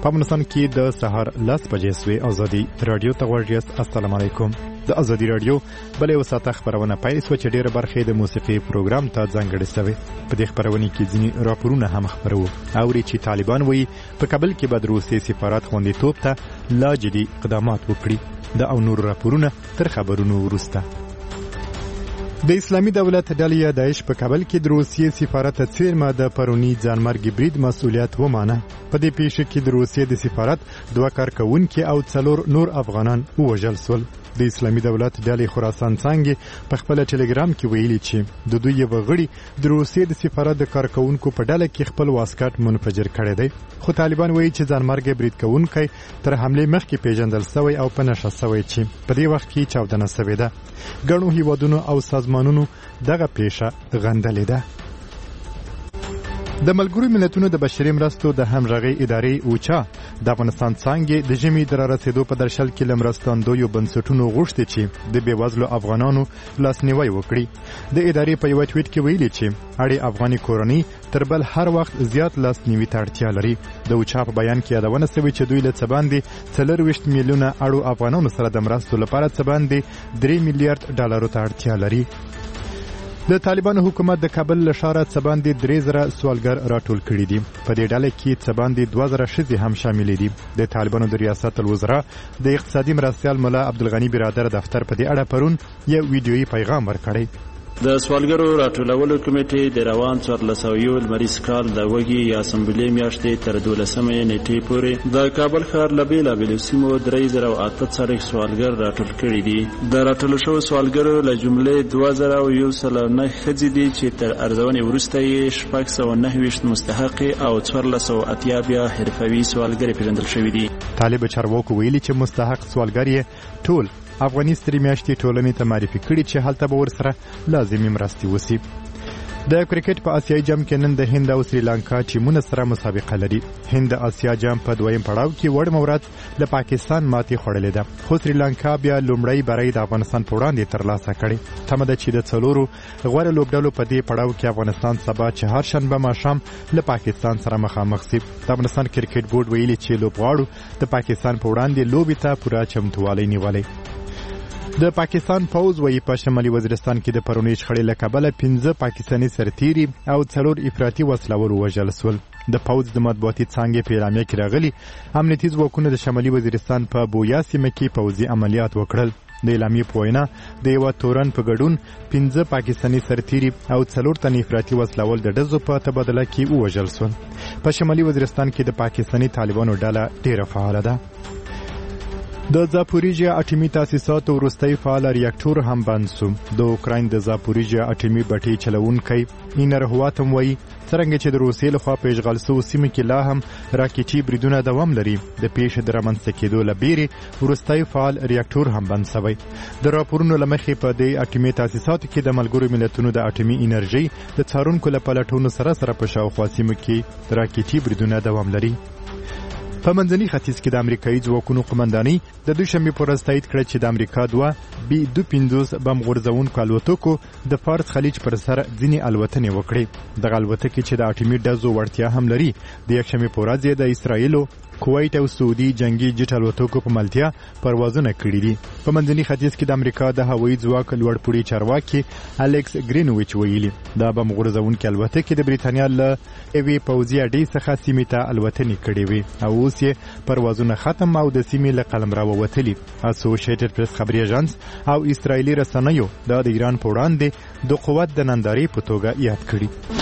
په افغانستان کې د سهار 10 بجې سوي ازادي رادیو ته ورجست. السلام علیکم. د ازادي رادیو بلې وساته خبرونه پیل شو چې ډیره برخه د موسیقي پروګرام ته ځانګړې شوی. په دې خبرونه کې ځینې راپورونه هم خبرو او چې طالبان وایي په کابل کې به د روسي سفارت خوندیتوب ته لا جدي اقدامات وکړي. د او نور راپورونه تر خبرونو وروسته. د اسلامي دولت ډلې داعش په کابل کې د روسیې سفارت څیرمه د پرونی ځانمرګي برید مسؤلیت ومانه. په دې پیښه کې د روسیې د سفارت 2 کارکونکي او 4 نور افغانان ووژل شول. د اسلامي دولت ډلې خراسان څنګه په خپل ټلګرام کې ویلي چې د دوی یو غړي د روسیې د سفارت د کارکونکو په ډله کې خپل واسکټ منفجر کړی دی. خو طالبان وایي چې ځانمرګي برید کوونکی تر حمله مخکې پیژندل شوی او په نشه شوی چې په دې وخت کې چاودنه شوې ده. ګڼو هیوادونو او سازمانونو دغه پیښه غندلې ده. د ملګرو ملتونو د بشري مرستو د همغږي ادارې اوچا د افغانستان څنګه د ژمي د رارسېدو په درشل کې لمرستاندویو بنسټونو غوښتي چې د بیوزلو افغانانو لاسنیوي وکړي. د ادارې په یو ټویټ کې ویلي چې اړې افغاني کورنۍ تر بل هر وخت زیات لاسنیوي ته اړتیا لري. د اوچا په بیان کې یادونه شوې چې دوی له څه باندې 40 میلیونه اړو افغانانو سره د مرستو لپاره څه باندې 3 میلیارډ ډالرو ته اړتیا لري. د طالبانو حکومت د کابل له ښاره څه باندې 3000 سوالګر راټول کړي دي. په دې ډله کې څه باندې 2000 ښځې هم شامل دي. د طالبانو د ریاست الوزرا د اقتصادي مرستیال مولا عبدالغنی برادر دفتر په دې اړه پرون یو ویډیويي پیغام ورکړی. د سوالګرو راټولولو کمیټې د روان 1400 لمریز کال د وږي یا سمبولې میاشتې تر 12 نیټې پورې د کابل ښار له بېلابېلو سیمو 3008 سوالګر راټول کړي دي. د راټول شوو سوالګرو له جملې 2109 ښځې دي چې تر ارزونې وروسته یې 629 مستحقې او 1480 بیا حرفوي سوالګرې پیژندل شوي دي. طالب چارواکو ویلي چې مستحق سوالګر یې ټول افغاني سترې میاشتې ټولنې ته معرفي کړي چې هلته به ورسره لازمي مرستې وشي. د کرکټ په آسیایي جام کې نن د هند او سریلانکا ټیمونه سره مسابقه لري. هند د آسیا جام په دویم پړاو کې وړ مورد له پاکستان ماتې خوړلې ده. خو سریلانکا بیا لومړی بری د افغانستان په وړاندې ترلاسه کړي. تمه ده چې د څلورو غوره لوبډلو په دې پړاو کې افغانستان سبا چهارشنبه ماښام له پاکستان سره مخامخ شي. د افغانستان کرکټ بورډ ویلي چې لوبغاړو د پاکستان په وړاندې لوبې ته پوره چمتووالی نیولی. د پاکستان پوز وایي په شمالي وزیرستان کې د پرونی شخړې له کبله 15 پاکستاني سرتیري او 4 افراطي وسلوال وژل شول. د پوز د مطبوعاتي څانګې په اعلامیه کې راغلي امنیتي ځواکونو د شمالي وزیرستان په بویا سیمه کې پوځي عملیات وکړل. د اعلامیې په وینا د یو تورن په ګډون 15 پاکستاني سرتیري او 4 تن افراطي وسلوال د ډزو په تبادله کې وژل شول. په شمالي وزیرستان کې د پاکستاني طالبانو ډله ډیره فعاله ده. د زاپوریژیا اټومي تاسیساتو وروستی فعال ریاکټور هم بند شو. د اوکراین د زاپوریژیا اټومي بټۍ چلونکی اینر هواتم وایي څرنګه چې د روسیې لخوا په اشغال شوو سیمو کې لا هم راکټي بریدونه دوام لري. د پیښې د رامنځته کېدو له بیرې وروستی فعال ریاکټور هم بند شوی. د راپورونو له مخې په دې اټومي تاسیساتو کې د ملګرو ملتونو د اټومي انرژۍ د څارونکو له پلټونو سره په شاوخوا سیمو کې راکټي بریدونه دوام لري. په منځني ختیځ کې د امریکایي ځواکونو قمندانۍ د دوشنبې په ورځ تایید کړه چې د امریکا 2 B-250 بم غورځونکو الوتکو د فارس خلیج پر سر ځینې الوتنې وکړې. دغه الوتکې چې د اټومي ډزو وړتیا هم لري د یکشنبې په ورځ د اسرایلو، کویت او سعودي جنگي جټ الوتکو په ملتیا پروازونه کړي دي. په منځني ختیځ کې د امریکا د هوایي ځواک لوړپوړي چارواکي الکس گرینویچ ویلي دا بم غورځونکې الوتکې د بریتانیا له ایوي پوځي اډې څخه سیمې ته الوتنې کړې وي او اوس یې پروازونه ختم او د سیمې له قلمرو وتلي. اسوسییټډ پریس خبري اژانس او اسرایلی رسنیو د ایران په وړاندې د قوت د نندارې په توګه یاد کړي.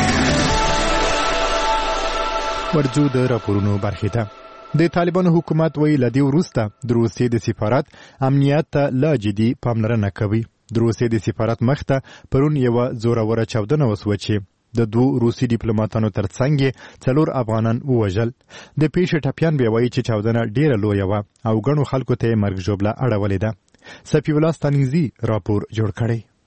ورځو د راپورونو برخې ته. د طالبانو حکومت وایي له دې وروسته د روسیې د سفارت امنیت ته لا جدي پاملرنه کوي. د روسیې د سفارت مخ ته پرون یوه زوروره چاودنه وسوه چې د 2 روسي ډیپلوماټانو ترڅنګ 4 افغانان ووژل. د پیښې ټپیان بیا وایي چې چاودنه ډیره لویه وه او ګڼو خلکو ته یې مرګ ژوبله اړولې ده. صفي الله ستانکزي راپور جوړ کړی.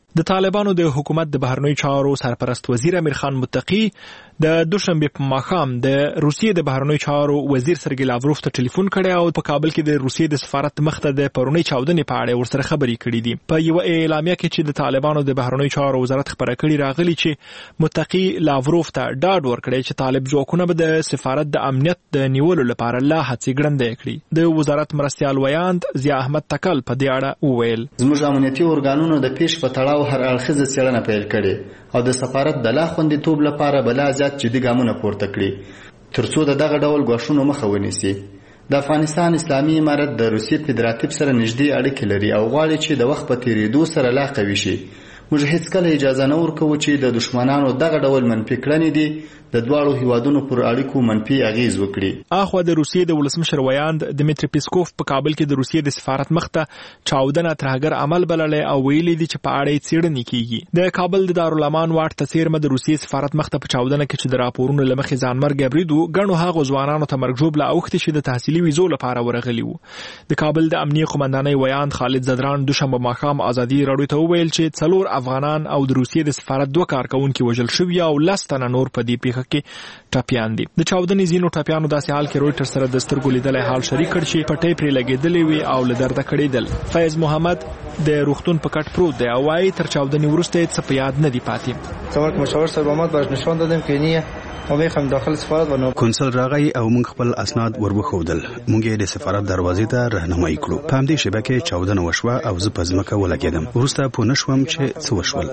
د طالبانو د حکومت د بهرنیو چارو سرپرست وزیر امیر خان متقی د دوشنبه په ماښام د روسیې د بهرنیو چارو وزیر سرګی لاوروف ته ټلیفون کړی او په کابل کې د روسیې د سفارت مخته د پرونی چاودنې په اړه ورسره خبرې کړې دي. په یو اعلامیه کې چې د طالبانو د بهرنیو چارو وزارت خبره کړې راغلي چې متقی لاوروف ته ډاډ ورکړی چې طالب ځواکونه به د سفارت د امنیت د نیولو لپاره لا هڅې ګړندۍ کړي. د وزارت مرستیال ویاند ضیا احمد تکل په دې اړه وویل زموږ امنیتي ارګانونو د پیش په تړاو هر اړخیزه څېړنه پیل کړې او د سفارت د لا خوندیتوب لپاره بلا زیات جدي ګامونه پورته کړي ترڅو د دغه ډول ګواښونو مخه ونیسي. د افغانستان اسلامي امارت د روسیې فدراتیب سره نږدې اړیکې لري او غواړي چې د وخت په تیریدو سره لا قوي شي. موږ هیڅکله اجازه نه ورکوو چې د دشمنانو دغه ډول منفي کړنې دي د دواړو هیوادونو پر اړیکو منفي اغیز وکړي. اخوا د روسیې د ولسمشر ویاند دمیتری پیسکوف په کابل کې د روسیې د سفارت مخته چاودنه ترهګر عمل بللې او ویلي دي چې په اړه یې څېړنې کیږي. د کابل د دارالامان واټ ته څیرمه د روسیې سفارت مخته په چاودنه کې چې د راپورونو له مخې ځانمرګ بریدو ګڼو هغو ځوانانو ته مرګ ژوبله اوښتې چې د تحصیلي ویزو لپاره ورغلي وو. د کابل د امنیه قومندانۍ ویاند خالد زدران دوشنبه ماښام ازادي راډیو ته وویل چې 4 افغانان او د روسیې د سفارت 2 کارکونکي وژل شوي او 10 تنه نور په دې پیښه کې ټپیان دي. د چاودنې ځینو ټپیانو داسې حال کې رویټر سره د سترګو لیدلی حال شریک کړ چې پټۍ پرې لګېدلې وي او له درده کړېدل. فیض محمد د روغتون په کټ پروت دی او وايي تر چاودنې وروسته یې څه په یاد نه دي پاتې. زموږ مشاور صاحب محمد باز نشان دادم که نیه ما میخوام داخل سفارت ورنو کنسل راغی او موږ خپل اسناد وروښودل. موږ یې د سفارت دروازې ته راهنمایي کړو. په همدې شیبه کې چاودنه وشوه او زه په ځمکه ولګېدم. وروسته پوه نه شوم چې څه وشول.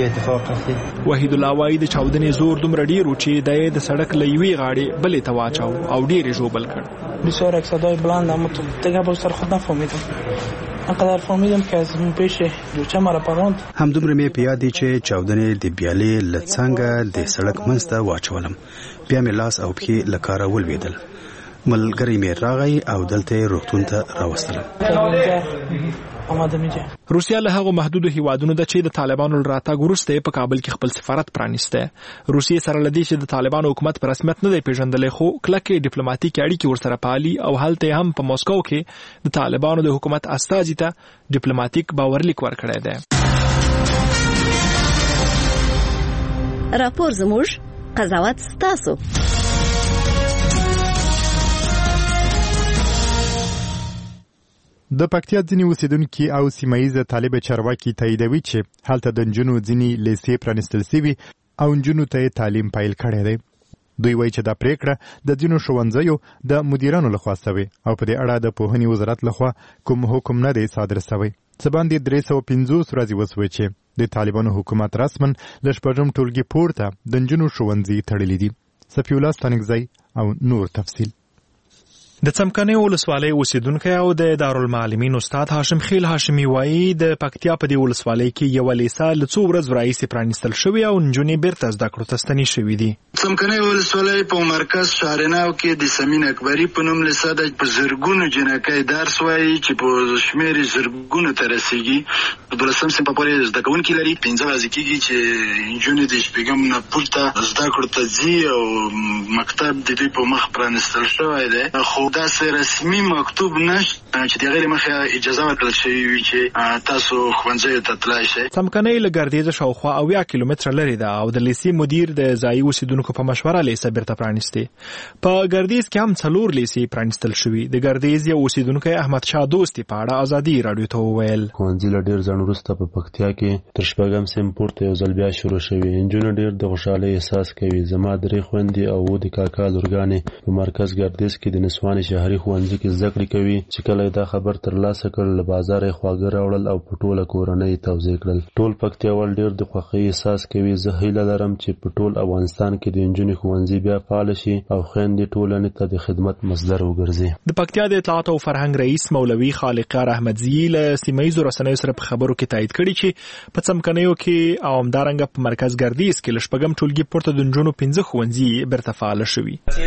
وحید الله وايي د چاودنې زور دومره ډېر و چې دی د سړک له یوې غاړې بلې ته واچاو او ډېر یې ژوبل کړ. بسیار یک صدای بلند اما دیگه با سر خود نفهمیدم. انقدر فهمیدم که از اون پیش جوچه مرا پراند. همدومره مې په یاد دي چې چاودنې د بیالې له څنګه د سړک منځ ته واچولم. بیا مې لاس او پښې له کاره ولوېدل. ملګری مې راغی او دلته یې روغتون ته راوستلم. روسیا له هغو محدودو هیوادونو ده چې د طالبانو له راتګ وروسته په کابل کې خپل سفارت پرانیسته. روسیې سره لدی چې د طالبانو حکومت په رسمیت نه دی پیژندلی خو کلکې ډیپلوماټیک اړیکې ورسره پالي او هلته هم په موسکو کې د طالبانو د حکومت استازي ته ډیپلوماټیک باورلیک ورکړی دی. راپور زموږ قضاوت ستاسو. د پکتیا ځینې اوسیدونکي او سیمایي طالب چارواکي تاییدوي چې هلته د نجونو ځینې لیسې پرانیستل سوي او نجونو ته یې تعلیم پیل کړی دی. دوی وایي چې دا پریکړه د ځینو ښوونځیو د مدیرانو لخوا سوې او په دې اړه د پوهنې وزارت لخوا کوم حکم نه دی صادر سوی. څه باندې 350 ورځې وسوې چې د طالبانو حکومت رسمن له شپږم ټولګي پورته د نجونو ښوونځي تړلي دي. صفي الله ستانکزی او نور تفصیل. د څمکنیو ولسوالۍ اوسیدونکی او د دارالمعلمین استاد هاشم خیل هاشمي وایي د پکتیا په دې ولسوالۍ کې یوه لیسه له څو ورځو راهیسې پرانیستل شوې او نجونې بیرته زده کړو ته ستنې شوي دي. څمکنیو ولسوالۍ په مرکز شهرناو کې د سمین اکبري په نوم لیسه ده. په زرګونو جنکۍ درس وایي چې په شمېر زرګونو ته رسېږي. په 12 صنف پورې زده کوونکي لري. 15 ورځې کېږي چې نجونې د شپږم نه پورته زده کړو ته ځي او مکتب د دوی په مخ پرانیستل شوی دی. خو داسې رسمي مکتوب نشته چې د هغې له مخې اجازه ورکړل شوې وي چې تاسو ښوونځیو ته تلای شئ. څمکنۍ له ګردیزه شاوخوا 80 کیلومتره لرې ده او د لیسې مدیر د ځایي اوسیدونکو په مشوره لیسه بیرته پرانیستې. په ګردیز کې هم 4 لیسې پرانیستل شوي. د ګردیز یو اوسیدونکی احمد شاه دوستي په اړه ازادي راډیو ته وویل ښوونځي له ډېر ځنډ وروسته په پکتیا کې تر شپږم صنف پورته یو ځل بیا شروع شوي. نجونې ډېر د خوشحالۍ احساس کوي. زما 3 خویندې او 7 کاکا لورګانې په مرکز ګردیز کې د نسواني شهري ښوونځي کې زده کړې کوي. چې کله دا خبر ترلاسه کړ له بازاره یې خواږه راوړل او په ټوله کورنۍ توزیع کړل. ټول پکتیاوال ډېر د خوښۍ احساس کوي. زه هیله لرم چې په ټول افغانستان کې د نجونې ښوونځي بیا فعال شي او خویندې ټولنې ته د خدمت مصدر وګرځي. د پکتیا د اطلاعات او فرهنګ رئیس مولوي خالقیار احمدزي له سیمهییزو رسنیو سره په خبرو کې تایید کړي چې په څمکنیو کې او همدارنګه په مرکز ګردیز کې له شپږم ټولګي پورته د نجونو 15 ښوونځي بیرته فعال شوي.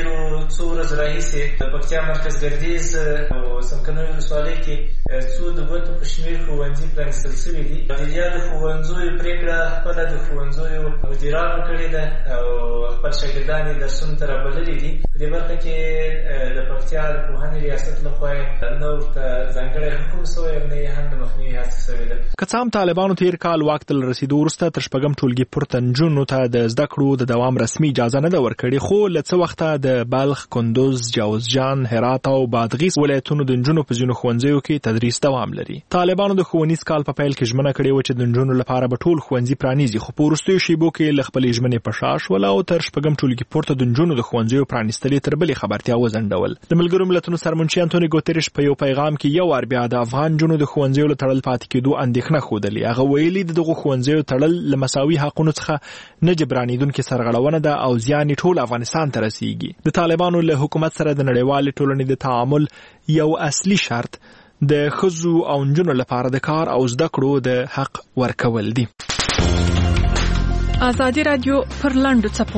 څو ورځې راهیسې د پکتیا مرکز ګردیز او څمکنیو ولسوالۍ کې څو د ګوتو په شمېر ښوونځي پرانیستل شوي دي. د یادو ښوونځیو پرېکړه خپله د ښوونځیو مدیرانو کړې ده او خپل شاګردان یې درسونو ته رابللي دي. په دې برخه کې د پکتیا د پوهنې ریاست لخوا نه ورته ځانګړی حکم شوی او نه یې هم د مخنیوي هڅه شوې ده. که څه هم طالبانو تېر کال واک ته له رسېدو وروسته تر شپږم ټولګي پورته نجونو ته د زده کړو د دوام رسمي اجازه نه ده ورکړې، خو له څه وخته د بلخ، کندوز، جوزجان، هرات او بادغیس ولایتونو د نجونو په ځینو ښوونځیو کې تدریس دوام لري. طالبانو د ښوونیز کال په پیل کې ژمنه کړې وه چې د نجونو لپاره به ټول ښوونځي پرانیزي، خو په وروستیو شیبو کې له خپلې ژمنې په شا شول او تر شپږم ټولګي پورته د نجونو د ښوونځیو پرانیستل یې تر بلې خبرتیا وځنډول. د ملګرو ملتونو سرمنشي انټوني ګوتریش په یو پیغام کې یو وار بیا د افغان نجونو د ښوونځیو له تړل پاتې کېدو اندېښنه ښودلې. هغه ویلي د دغو ښوونځیو تړل له مساوي حقونو څخه نه جبرانېدونکې سرغړونه ده او زیان یې ټول افغانستان ته رسیږي. د طالبانو له حکومت سره د نړیوالې ټولنې د تعامل یو اصلي شرط د ښځو او نجونو لپاره د کار او زده کړو د حق ورکول دي. ازادي رادیو پر لاندو څپو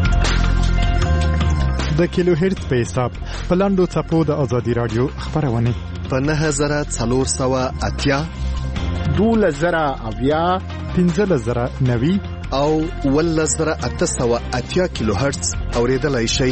د کیلو هرتز په حساب په لاندو څپو د ازادي رادیو خبرونه په 9480 12090 15090 او 11880 کیلو هرتز اوریدلای شئ.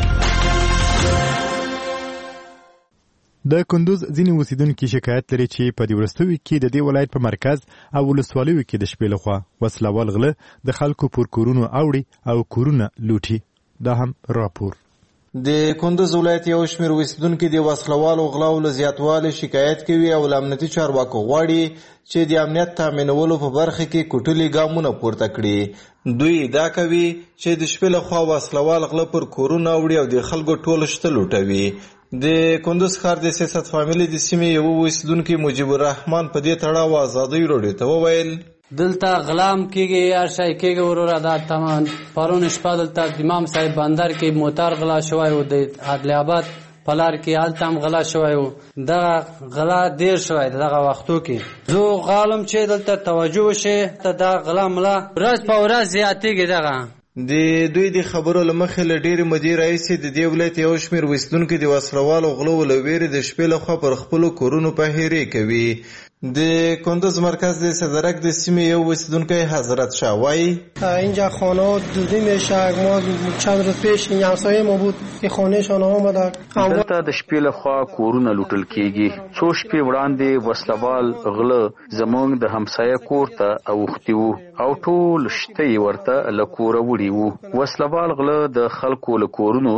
د کندوز ځینې اوسیدونکو شکایت لري چې په دې وروستیو کې د دې ولایت په مرکز او ولسوالیو کې د شپې لخوا وسله وال غله د خلکو پر کورونو اوړي او کورونه لوټي. دا هم راپور. د کندوز ولایت یو شمېر اوسیدونکي د وسلوالو غلاو له زیاتوالي شکایت کوي او له امنیتي چارواکو غواړي چې د امنیت تامینولو په برخه کې کوټلي ګامونه پورته کړي. دوی ادعا کوي چې د شپې لخوا وسلوال غله پر کورونه اوړي او د خلکو ټول شته لوټوي. د کندوز ښار د سیاست فامیلي د سیمې یو اوسیدونکي مجیب الرحمن په دې تړاو ازادۍ راډیو ته وویل دلته غلام کېږي هر شی کېږي وروره دا تمام پرون شپه دلته د امام صاحب بندر کې موټر غلا شوی و، د عدل آباد په لار کې هلته هم غلا شوی و. دغه غلا ډېر شوی دغه وختو کې. زه غواړم چې دلته توجه وشي ته دا غلا ملا ورځ په ورځ زیاتېږي. دغه د دوی د خبرو له مخې له ډېرې مودې راهیسې د دې ولایت یو شمېر اوسیدونکي د وسلوالو غلو له ویرې د شپې لخوا پر خپلو کورونو پهرې کوي. د کندوز مرکز د صدرک د سیمې یو اوسیدونکی حضرت شاه وایي اینجا خانه دزدی میشه. ما چند روز پیش این همسایه ما بود که خانهشان آمدن. دلته د شپې لخوا کورونه لوټل کېږي. څو شپې وړاندې وسلوال غله زموږ د همسایه کور ته اوښتي وو او ټول شته یې ورته له کوره وړي وو. وسلوال غله د خلکو له کورونو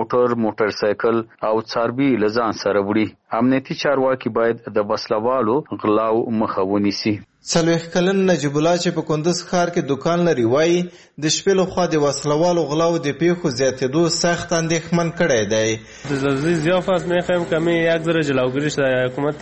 موټرسایکل او څاروي له ځان سره وړي. امنیتي چارواکي باید د وسلوالو غلاو مخه ونیسي. 40 کلن نجیب الله چې په کندوز ښار کې دکان لري وایي د شپې لخوا د وسلوالو غلاو د پیښو زیاتېدو سخت اندېښمن کړی دی. زیافت میخوایم که می یک ذره جلوگیری شده حکومت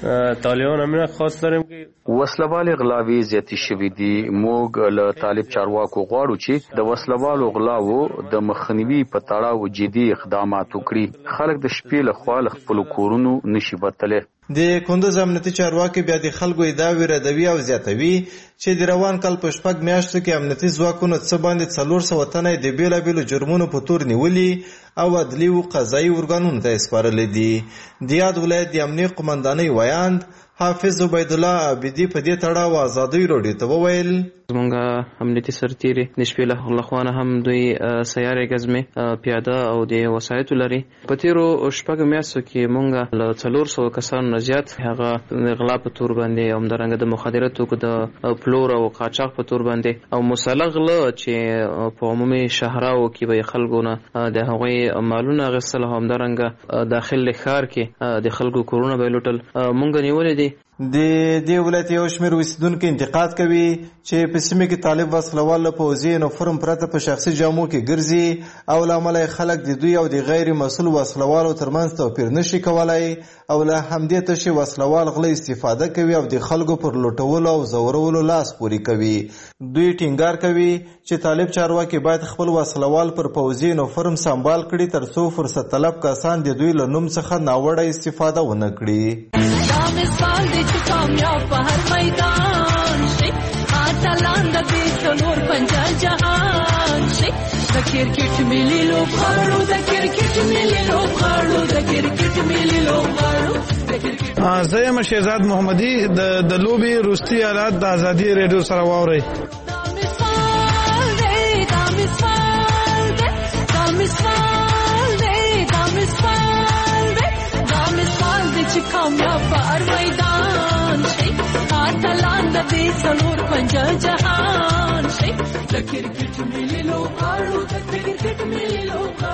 طالبان همین خواست داریم که وسلوال غلاوی زیاتی شوی دي. موږ له طالب چارواکو غواړو چې د وسلوالو غلاو د مخنیوي په تړاو جدي اقدامات وکړي. خلک د شپې لخوا له خپلو کورونو نشي وتلی. د کندوز امنیتي چارواکي بیا د خلکو ادعاوې ردوي او زیاتوي چې د روان کال په 6 میاشتو کې امنیتي ځواکونو څه باندې 400 تنه د بیلابیلو جرمونو په تور نیولي او عدلي او قضایي ارګانونو ته سپارلي دي. د یاد ولایت د امنیت قومندانۍ ویاند حافظ عبید الله عابدي په دې تړاو ازادۍ راډیو ته وویل زمونږ امنیتي سرتیري د شپې له خوانه هم دوی سیارې ګزمې پیاده او د وسایطو لري. په تیرو 6 میاشتو کې مونږ له 400 کسانو نه زیات هغه غلا په تور باندې او همدارنګه د مخدره توکو د پلور او قاچاق په تور باندې او مسلغ غلا چې په عمومي شهراو کې به خلکو نه د هغوی مالونه اخیستل او همدارنګه داخل ښار کې د خلکو کورونه به لوټل مونږ نیولې دي. د دې ولایت یو شمېر اوسیدونکي انتقاد کوي چې په سیمه کې طالب وسلوال له پوځي یونیفورم پرته په شخصي جامو کې ګرځي او له امله خلک د دوی او د غیر مسؤل وسلوالو ترمنځ توپیر نشي کولای او له همدې تشې وسلوال غله استفاده کوي او د خلکو پر لوټولو او زورولو لاس پورې کوي. دوی ټینګار کوي چې طالب چارواکي باید خپل وسلوال پر پوځي یونیفورم سمبال کړي ترڅو فرصت طلب کسان د دوی له نوم څخه ناوړه استفاده ونه کړي. کامیاب په هر میدان شي اتلان د دې څلور پنځه جهان شي د کرکټ ملي لوبغاړو د کرکټ ملي لوبغاړو د کرکټ ملي لوبغاړو زه یم شهزاد محمدي د لوبې وروستي حالات د ازادي ریډیو سره واورئ. چې کامیاب په هر میدان شي اتلان د دې څلور پنځه جهان شي د کرکټ ملي لوبغاړو د کرکټ ملي لوبغاړو